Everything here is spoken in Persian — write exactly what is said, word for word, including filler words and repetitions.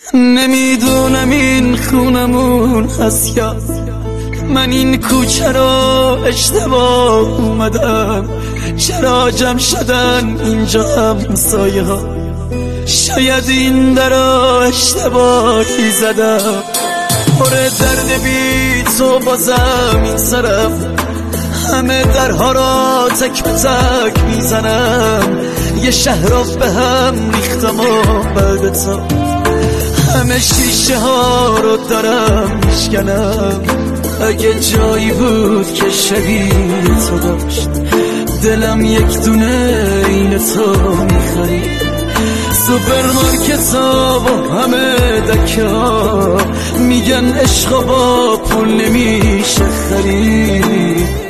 نمیدونم این خونمون هست یا من این کوچه رو اشتباه اومدم. چرا جمع شدن اینجا همسایه ها؟ شاید این در اشتباهی زدم. پر درد بی تو بازم این سرم، همه درها را تک به تک میزنم. یه شهر را به هم ریختم و بعد تو همه شیشه ها رو دارم میشکنم. اگه جایی بود که شبیه تو داشت، دلم یک دونه این تو میخرید. سوپرمارکت ها و همه دکه ها میگن عشق با پول نمیشه خرید.